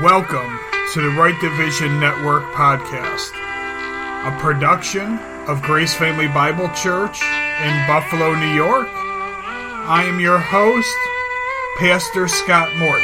Welcome to the Right Division Network podcast, a production of Grace Family Bible Church in Buffalo, New York. I am your host, Pastor Scott Morton.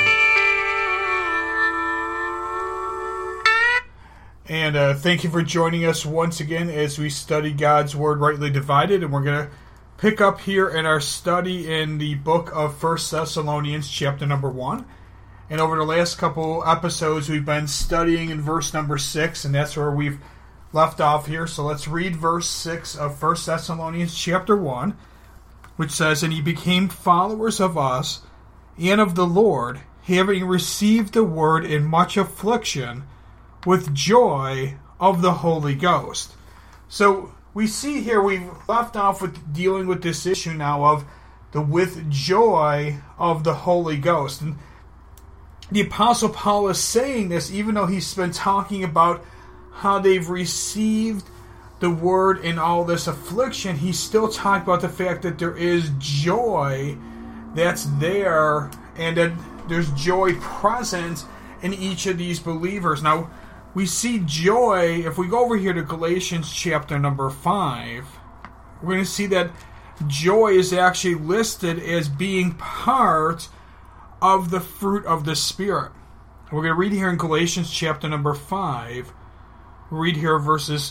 And thank you for joining us once again as we study God's Word rightly divided. And we're going to pick up here in our study in the book of 1 Thessalonians, chapter number 1. And over the last couple episodes, we've been studying in verse number 6, and that's where we've left off here. So let's read verse 6 of 1 Thessalonians chapter 1, which says, "And ye became followers of us and of the Lord, having received the word in much affliction, with joy of the Holy Ghost." So we see here we've left off with dealing with this issue now of the with joy of the Holy Ghost. And the Apostle Paul is saying this even though he's been talking about how they've received the word in all this affliction. He's still talking about the fact that there is joy that's there and that there's joy present in each of these believers. Now, we see joy, if we go over here to Galatians chapter number 5, we're going to see that joy is actually listed as being part of the fruit of the Spirit. We're going to read here in Galatians chapter number 5. We'll read here verses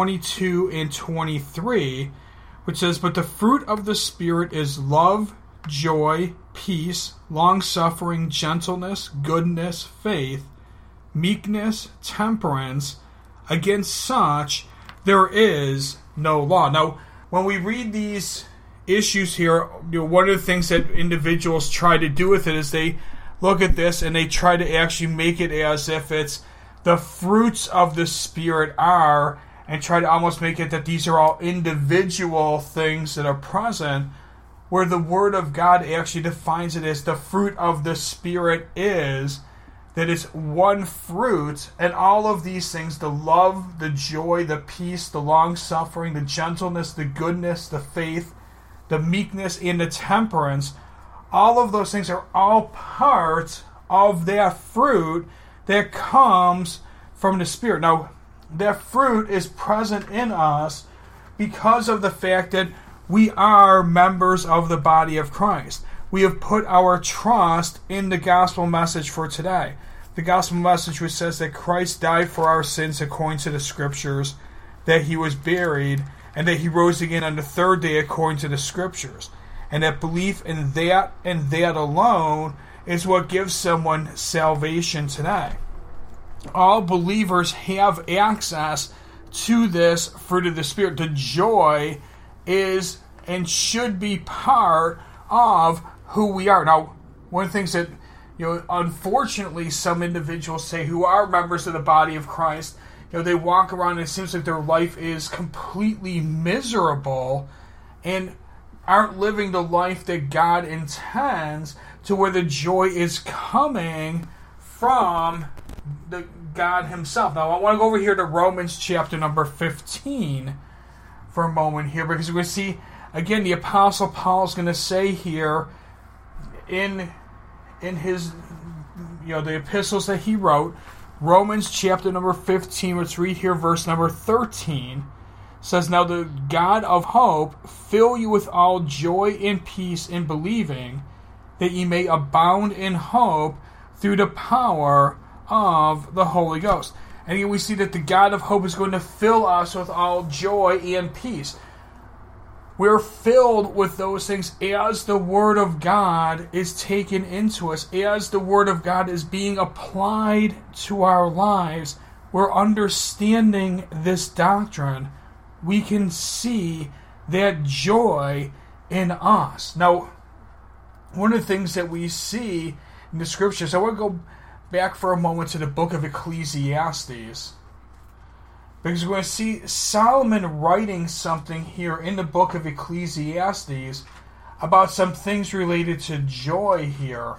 22 and 23, which says, "But the fruit of the Spirit is love, joy, peace, long-suffering, gentleness, goodness, faith, meekness, temperance. Against such there is no law." Now, when we read these issues here, one of the things that individuals try to do with it is they look at this and they try to actually make it as if it's the fruits of the Spirit are, and try to almost make it that these are all individual things that are present, where the Word of God actually defines it as the fruit of the Spirit is that it's one fruit, and all of these things, the love, the joy, the peace, the long-suffering, the gentleness, the goodness, the faith, the meekness, and the temperance, all of those things are all part of that fruit that comes from the Spirit. Now, that fruit is present in us because of the fact that we are members of the body of Christ. We have put our trust in the gospel message for today. The gospel message which says that Christ died for our sins according to the Scriptures, that he was buried, and that he rose again on the third day according to the Scriptures. And that belief in that and that alone is what gives someone salvation today. All believers have access to this fruit of the Spirit. The joy is and should be part of who we are. Now, one of the things that, unfortunately some individuals say who are members of the body of Christ, they walk around and it seems like their life is completely miserable and aren't living the life that God intends, to where the joy is coming from the God himself. Now, I want to go over here to Romans chapter number 15 for a moment here, because we're going to see, again, the Apostle Paul is going to say here in his, the epistles that he wrote, Romans chapter number 15, let's read here verse number 13, says, "Now the God of hope fill you with all joy and peace in believing, that ye may abound in hope through the power of the Holy Ghost." And here we see that the God of hope is going to fill us with all joy and peace. We're filled with those things as the Word of God is taken into us, as the Word of God is being applied to our lives. We're understanding this doctrine. We can see that joy in us. Now, one of the things that we see in the Scriptures, I want to go back for a moment to the book of Ecclesiastes, because we're going to see Solomon writing something here in the book of Ecclesiastes about some things related to joy here.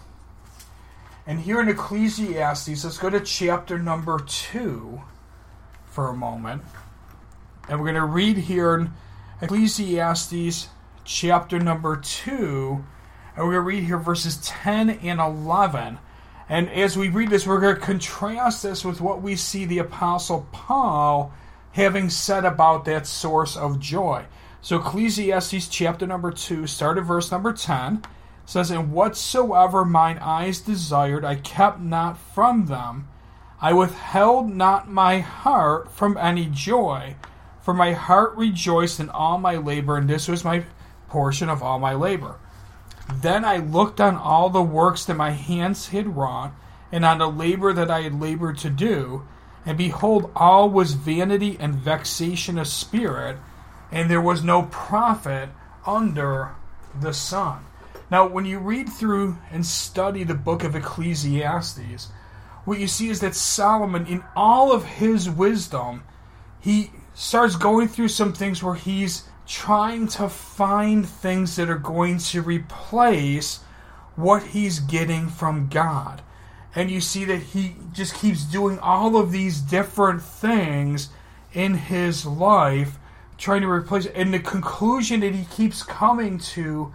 And here in Ecclesiastes, let's go to chapter number 2 for a moment. And we're going to read here in Ecclesiastes chapter number 2, and we're going to read here verses 10 and 11. And as we read this, we're going to contrast this with what we see the Apostle Paul having said about that source of joy. So Ecclesiastes chapter number 2, start at verse number 10, says, "And whatsoever mine eyes desired, I kept not from them. I withheld not my heart from any joy, for my heart rejoiced in all my labor, and this was my portion of all my labor. Then I looked on all the works that my hands had wrought, and on the labor that I had labored to do, and behold, all was vanity and vexation of spirit, and there was no profit under the sun." Now, when you read through and study the book of Ecclesiastes, what you see is that Solomon, in all of his wisdom, he starts going through some things where he's trying to find things that are going to replace what he's getting from God. And you see that he just keeps doing all of these different things in his life, trying to replace it. And the conclusion that he keeps coming to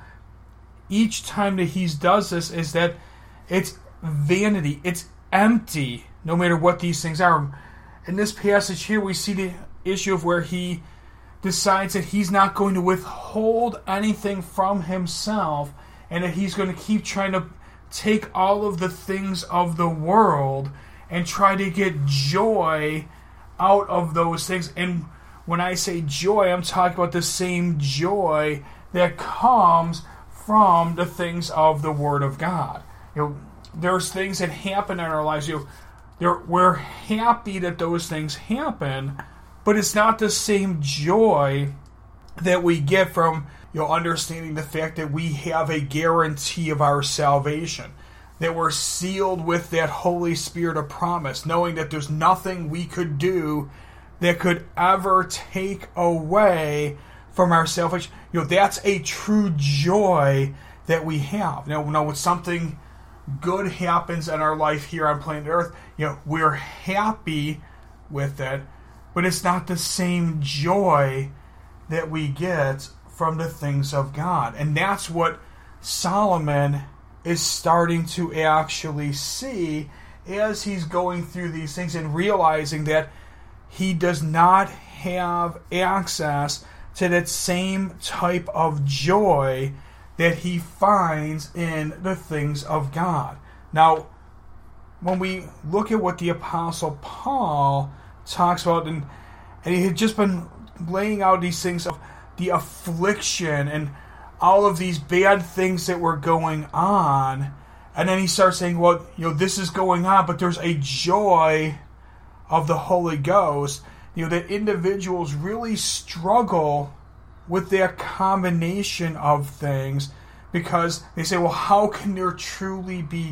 each time that he does this is that it's vanity, it's empty, no matter what these things are. In this passage here, we see the issue of where he decides that he's not going to withhold anything from himself, and that he's going to keep trying to take all of the things of the world and try to get joy out of those things. And when I say joy, I'm talking about the same joy that comes from the things of the Word of God. There's things that happen in our lives. We're happy that those things happen, but it's not the same joy that we get from understanding the fact that we have a guarantee of our salvation, that we're sealed with that Holy Spirit of promise, knowing that there's nothing we could do that could ever take away from our salvation. That's a true joy that we have. Now, when something good happens in our life here on planet Earth, we're happy with it, but it's not the same joy that we get from the things of God. And that's what Solomon is starting to actually see as he's going through these things and realizing that he does not have access to that same type of joy that he finds in the things of God. Now, when we look at what the Apostle Paul talks about, and he had just been laying out these things of the affliction and all of these bad things that were going on, and then he starts saying, well, this is going on, but there's a joy of the Holy Ghost, that individuals really struggle with that combination of things, because they say, well, how can there truly be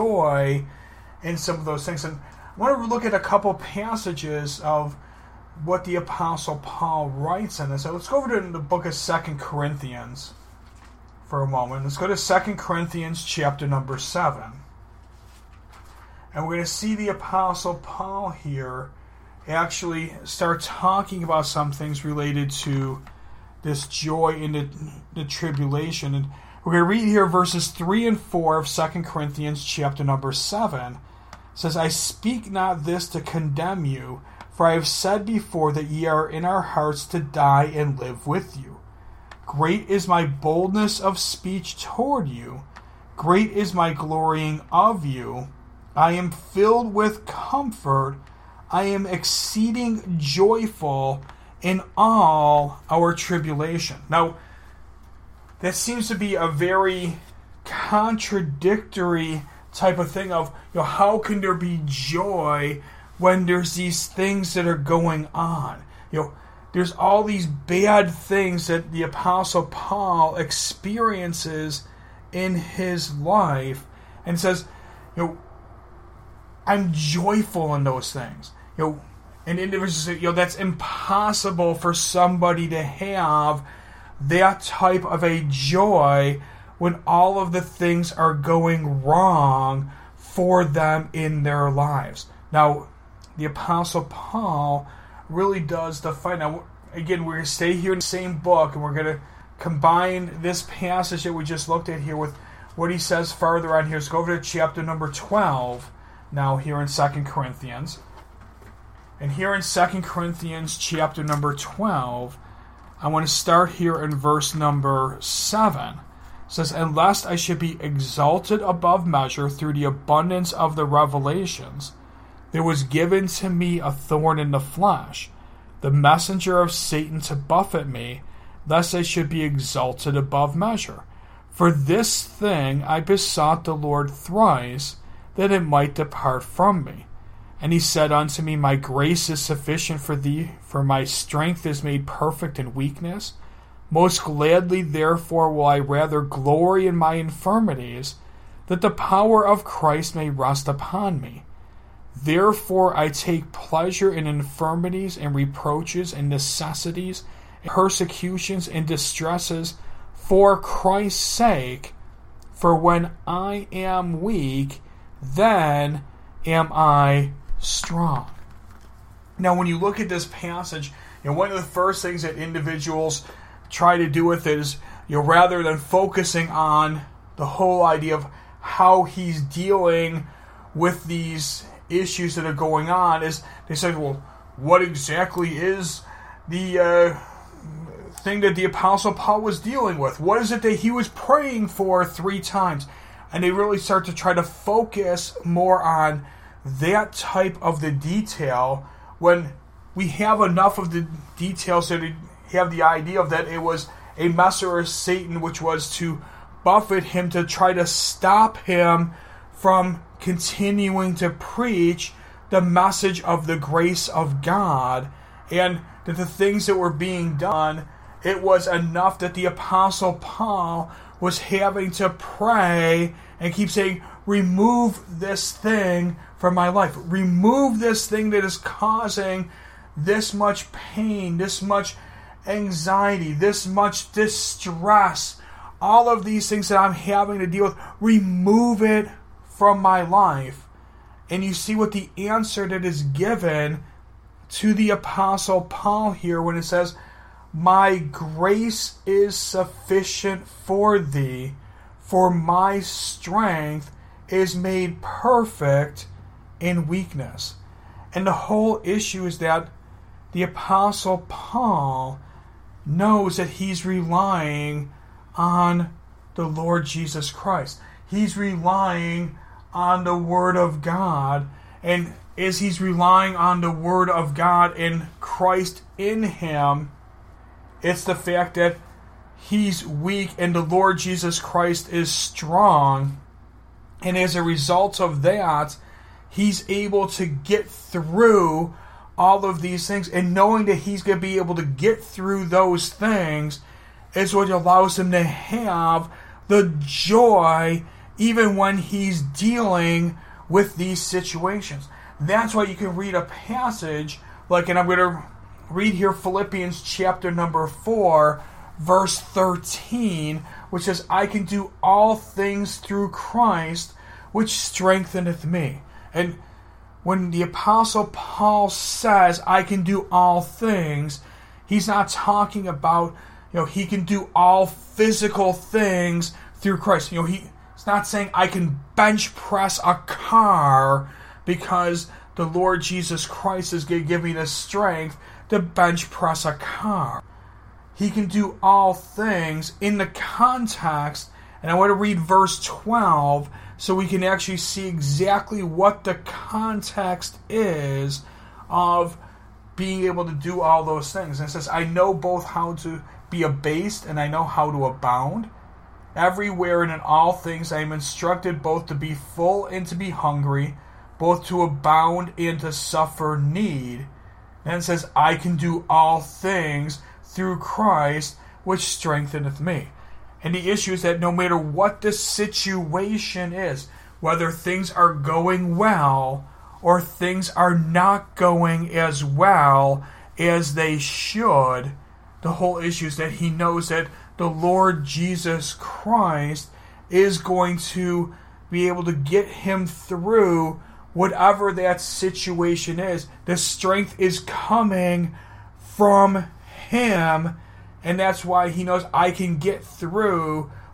joy in some of those things? And I want to look at a couple passages of what the Apostle Paul writes in this. So let's go over to the book of 2 Corinthians for a moment. Let's go to 2 Corinthians chapter number 7. And we're going to see the Apostle Paul here actually start talking about some things related to this joy in the tribulation. And we're going to read here verses 3 and 4 of 2 Corinthians chapter number 7. It says, "I speak not this to condemn you, for I have said before that ye are in our hearts to die and live with you. Great is my boldness of speech toward you. Great is my glorying of you. I am filled with comfort. I am exceeding joyful in all our tribulation." Now, that seems to be a very contradictory type of thing of, how can there be joy when there's these things that are going on? There's all these bad things that the Apostle Paul experiences in his life, and says, I'm joyful in those things. And individuals say, that's impossible for somebody to have that type of a joy when all of the things are going wrong for them in their lives. Now, the Apostle Paul really does define. Now, again, we're going to stay here in the same book, and we're going to combine this passage that we just looked at here with what he says further on here. Let's go over to chapter number 12 now here in 2 Corinthians. And here in 2 Corinthians chapter number 12, I want to start here in verse number 7. It says, "And lest I should be exalted above measure through the abundance of the revelations, there was given to me a thorn in the flesh, the messenger of Satan to buffet me, lest I should be exalted above measure. For this thing I besought the Lord thrice, that it might depart from me. And he said unto me, My grace is sufficient for thee, for my strength is made perfect in weakness. Most gladly therefore will I rather glory in my infirmities, that the power of Christ may rest upon me. Therefore I take pleasure in infirmities and reproaches and necessities, and persecutions and distresses, for Christ's sake. For when I am weak, then am I strong." Now, when you look at this passage, one of the first things that individuals try to do with it is, rather than focusing on the whole idea of how he's dealing with these issues that are going on, is they say, well, what exactly is the thing that the Apostle Paul was dealing with? What is it that he was praying for 3 times? And they really start to try to focus more on that type of the detail, when we have enough of the details that have the idea of that it was a messenger of Satan, which was to buffet him, to try to stop him from continuing to preach the message of the grace of God, and that the things that were being done, it was enough that the Apostle Paul was having to pray and keep saying, remove this thing from my life. Remove this thing that is causing this much pain, this much anxiety, this much distress, all of these things that I'm having to deal with. Remove it from my life. And you see what the answer that is given to the Apostle Paul here when it says, My grace is sufficient for thee, for my strength is made perfect in weakness. And the whole issue is that the Apostle Paul knows that he's relying on the Lord Jesus Christ. He's relying on the Word of God. And as he's relying on the Word of God and Christ in him, it's the fact that he's weak and the Lord Jesus Christ is strong. And as a result of that, he's able to get through all of these things. And knowing that he's going to be able to get through those things is what allows him to have the joy even when he's dealing with these situations. That's why you can read a passage like, and I'm going to read here Philippians chapter number 4, verse 13, which says, I can do all things through Christ, which strengtheneth me. And when the Apostle Paul says, I can do all things, he's not talking about, he can do all physical things through Christ. He's not saying I can bench press a car because the Lord Jesus Christ is going to give me the strength to bench press a car. He can do all things in the context, and I want to read verse 12 so we can actually see exactly what the context is of being able to do all those things. And it says, I know both how to be abased and I know how to abound. Everywhere and in all things I am instructed both to be full and to be hungry, both to abound and to suffer need. And it says, I can do all things through Christ, which strengtheneth me. And the issue is that no matter what the situation is, whether things are going well or things are not going as well as they should, the whole issue is that he knows that the Lord Jesus Christ is going to be able to get him through whatever that situation is. The strength is coming from him, and that's why he knows I can get through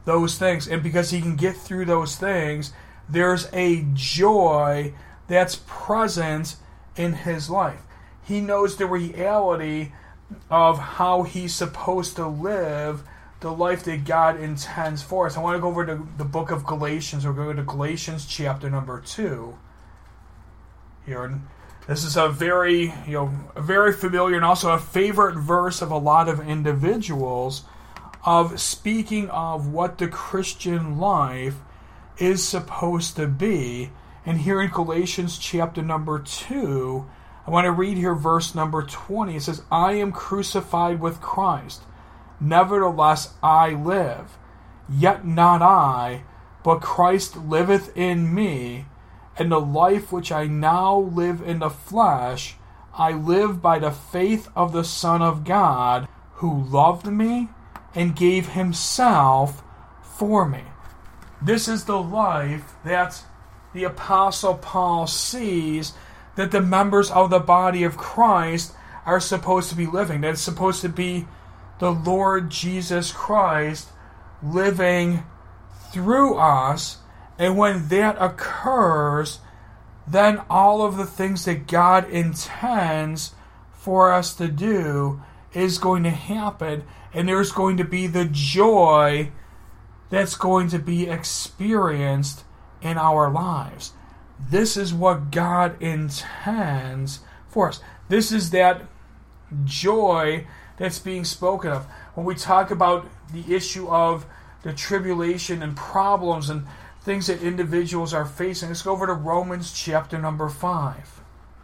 those things. And because he can get through those things, there's a joy that's present in his life. He knows the reality of how he's supposed to live the life that God intends for us. I want to go over to the book of Galatians. We're going to Galatians chapter number 2 here. And this is a very familiar and also a favorite verse of a lot of individuals, of speaking of what the Christian life is supposed to be. And here in Galatians chapter number 2, I want to read here verse number 20. It says, I am crucified with Christ. Nevertheless I live. Yet not I, but Christ liveth in me. And the life which I now live in the flesh, I live by the faith of the Son of God, who loved me and gave himself for me. This is the life that the Apostle Paul sees that the members of the body of Christ are supposed to be living. That's supposed to be the Lord Jesus Christ living through us. And when that occurs, then all of the things that God intends for us to do is going to happen. And there's going to be the joy that's going to be experienced in our lives. This is what God intends for us. This is that joy that's being spoken of. When we talk about the issue of the tribulation and problems and things that individuals are facing, let's go over to Romans chapter number 5.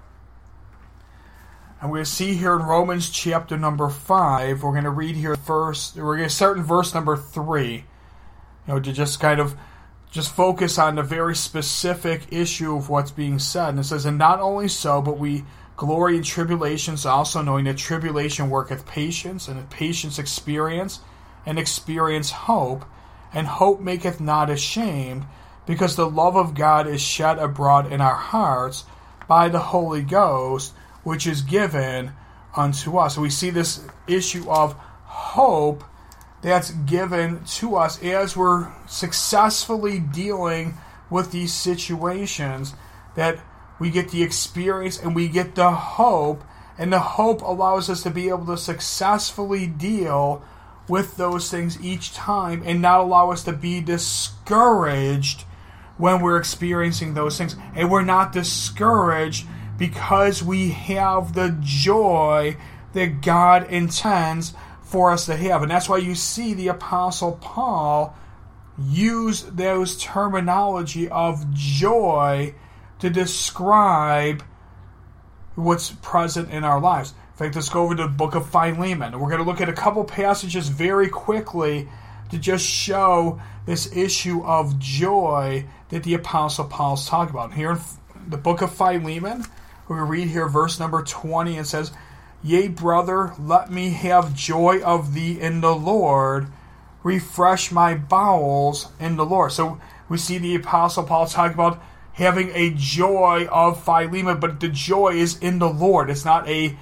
And we're going to see here in Romans chapter number 5, we're going to read here first, we're going to start in verse number 3, to just kind of focus on the very specific issue of what's being said. And it says, and not only so, but we glory in tribulations, also knowing that tribulation worketh patience, and patience experience, and experience hope, and hope maketh not ashamed, because the love of God is shed abroad in our hearts by the Holy Ghost, which is given unto us. So we see this issue of hope that's given to us as we're successfully dealing with these situations, that we get the experience and we get the hope, and the hope allows us to be able to successfully deal with those things each time and not allow us to be discouraged when we're experiencing those things. And we're not discouraged because we have the joy that God intends for us to have. And that's why you see the Apostle Paul use those terminology of joy to describe what's present in our lives. In fact, let's go over to the book of Philemon. We're going to look at a couple passages very quickly to just show this issue of joy that the Apostle Paul is talking about. Here in the book of Philemon, we're going to read here verse number 20. It says, Yea, brother, let me have joy of thee in the Lord. Refresh my bowels in the Lord. So we see the Apostle Paul talking about having a joy of Philemon, but the joy is in the Lord. It's not a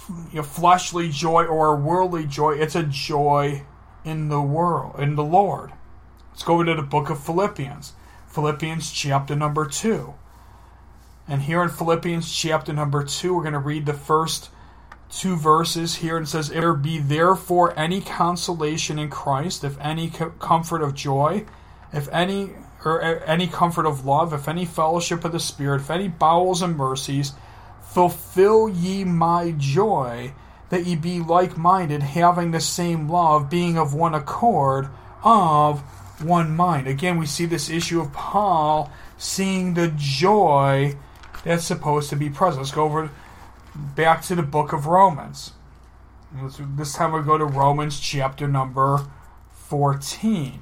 fleshly joy or a worldly joy. It's a joy in the world, in the Lord. Let's go into the book of Philippians. Philippians chapter number 2. And here in Philippians chapter number 2, we're going to read the first 2 verses here. And it says, There be therefore any consolation in Christ, if any comfort of joy, if any comfort of love, if any fellowship of the Spirit, if any bowels and mercies, fulfill ye my joy, that ye be like-minded, having the same love, being of one accord, of one mind. Again, we see this issue of Paul seeing the joy that's supposed to be present. Let's go over back to the book of Romans. This time we'll go to Romans chapter number 14.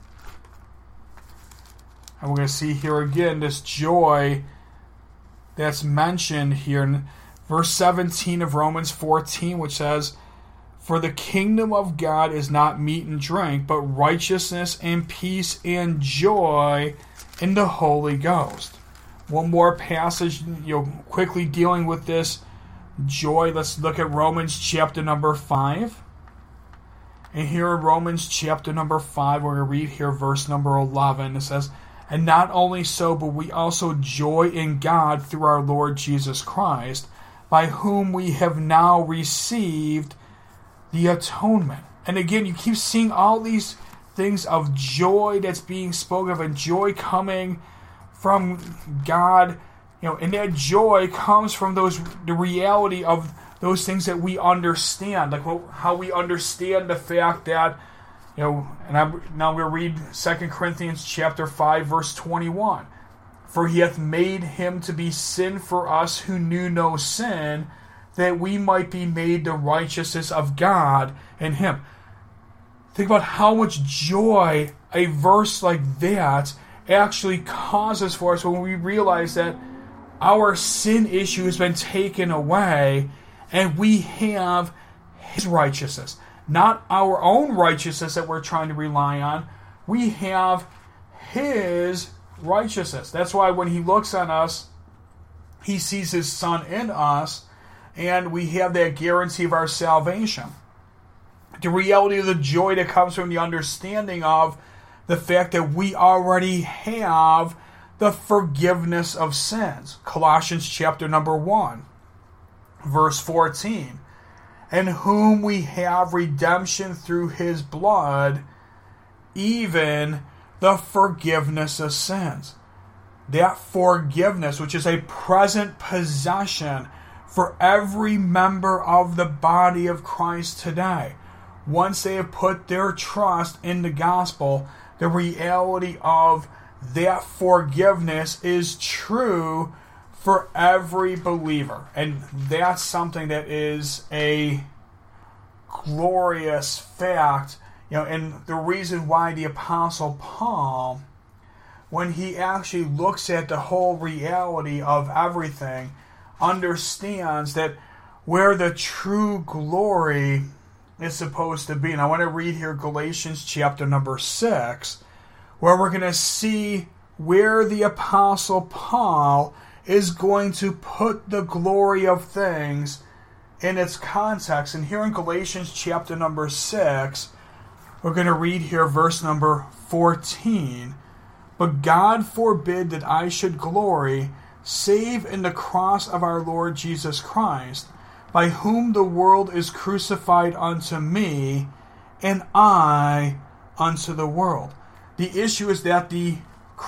And we're going to see here again this joy that's mentioned here in verse 17 of Romans 14, which says, For the kingdom of God is not meat and drink, but righteousness and peace and joy in the Holy Ghost. One more passage, quickly dealing with this joy. Let's look at Romans chapter number 5. And here in Romans chapter number 5, we're going to read here verse number 11. It says, "And not only so, but we also joy in God through our Lord Jesus Christ, by whom we have now received the atonement." And again, you keep seeing all these things of joy that's being spoken of, and joy coming from God. And that joy comes from the reality of those things that we understand, like how we understand the fact that, and now we'll read 2 Corinthians chapter 5, verse 21. "For he hath made him to be sin for us who knew no sin, that we might be made the righteousness of God in him." Think about how much joy a verse like that actually causes for us when we realize that our sin issue has been taken away, and we have his righteousness. Not our own righteousness that we're trying to rely on. We have his righteousness. That's why when he looks on us, he sees his son in us, and we have that guarantee of our salvation. The reality of the joy that comes from the understanding of the fact that we already have the forgiveness of sins. Colossians chapter number 1, verse 14. "In whom we have redemption through his blood, even the forgiveness of sins." That forgiveness, which is a present possession for every member of the body of Christ today. Once they have put their trust in the gospel, the reality of that forgiveness is true for every believer. And that's something that is a glorious fact. And the reason why the Apostle Paul, when he actually looks at the whole reality of everything, understands that where the true glory is supposed to be. And I want to read here Galatians chapter number 6, where we're going to see where the Apostle Paul is going to put the glory of things in its context. And here in Galatians chapter number 6, we're going to read here verse number 14. "But God forbid that I should glory, save in the cross of our Lord Jesus Christ, by whom the world is crucified unto me, and I unto the world." The issue is that the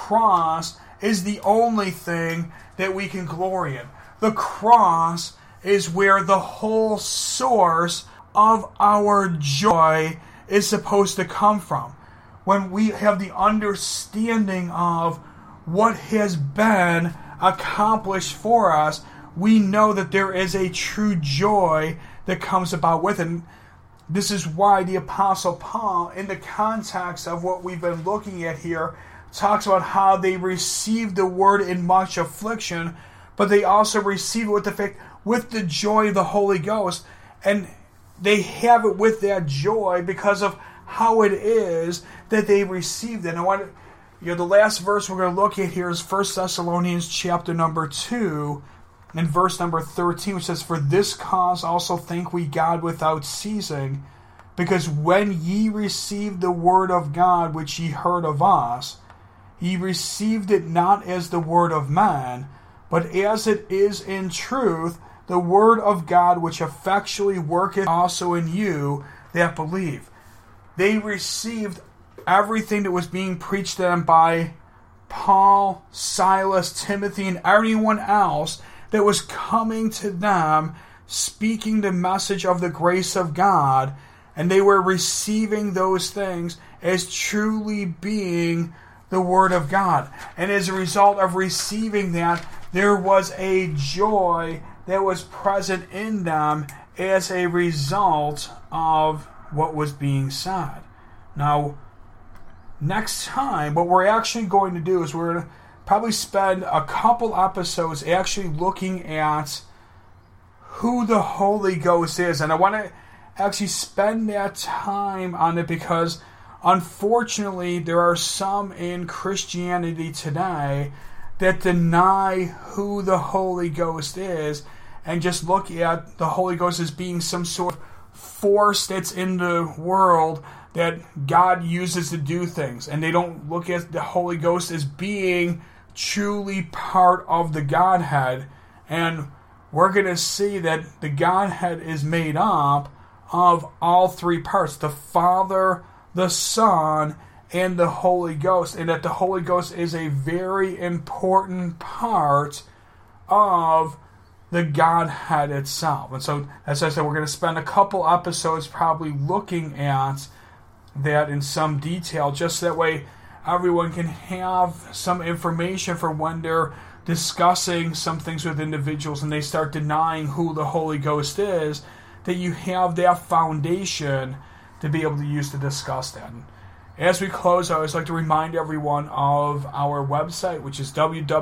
cross is the only thing that we can glory in. The cross is where the whole source of our joy is supposed to come from. When we have the understanding of what has been accomplished for us, we know that there is a true joy that comes about with it. And this is why the Apostle Paul, in the context of what we've been looking at here, talks about how they received the word in much affliction, but they also receive it with the joy of the Holy Ghost. And they have it with that joy because of how it is that they received it. And the last verse we're going to look at here is 1 Thessalonians chapter number 2, in verse number 13, which says, "For this cause also thank we God without ceasing, because when ye received the word of God which ye heard of us, ye received it not as the word of man, but as it is in truth the word of God, which effectually worketh also in you that believe." They received everything that was being preached to them by Paul, Silas, Timothy, and everyone else that was coming to them, speaking the message of the grace of God, and they were receiving those things as truly being the Word of God. And as a result of receiving that, there was a joy that was present in them as a result of what was being said. Now, next time, what we're actually going to do is we're going to probably spend a couple episodes actually looking at who the Holy Ghost is. And I want to actually spend that time on it because, unfortunately, there are some in Christianity today that deny who the Holy Ghost is and just look at the Holy Ghost as being some sort of force that's in the world that God uses to do things. And they don't look at the Holy Ghost as being truly part of the Godhead. And we're going to see that the Godhead is made up of all three parts: the Father, the Son, and the Holy Ghost. And that the Holy Ghost is a very important part of the Godhead itself. And so, as I said, we're going to spend a couple episodes probably looking at that in some detail, just that way everyone can have some information for when they're discussing some things with individuals and they start denying who the Holy Ghost is, that you have that foundation to be able to use to discuss that. And as we close, I always like to remind everyone of our website, which is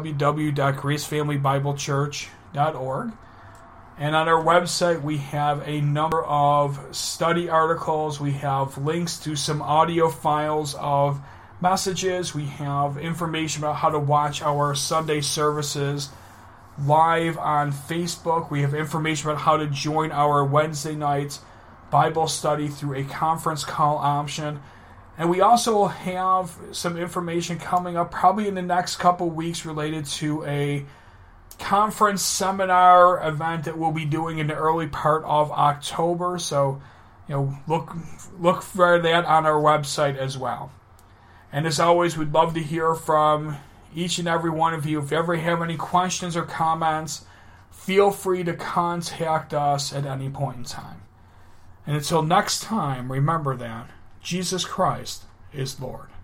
www.gracefamilybiblechurch.org. And on our website, we have a number of study articles. We have links to some audio files of messages. We have information about how to watch our Sunday services live on Facebook. We have information about how to join our Wednesday night Bible study through a conference call option. And we also have some information coming up probably in the next couple weeks related to a conference seminar event that we'll be doing in the early part of October. So, look for that on our website as well. And as always, we'd love to hear from each and every one of you. If you ever have any questions or comments, feel free to contact us at any point in time. And until next time, remember that Jesus Christ is Lord.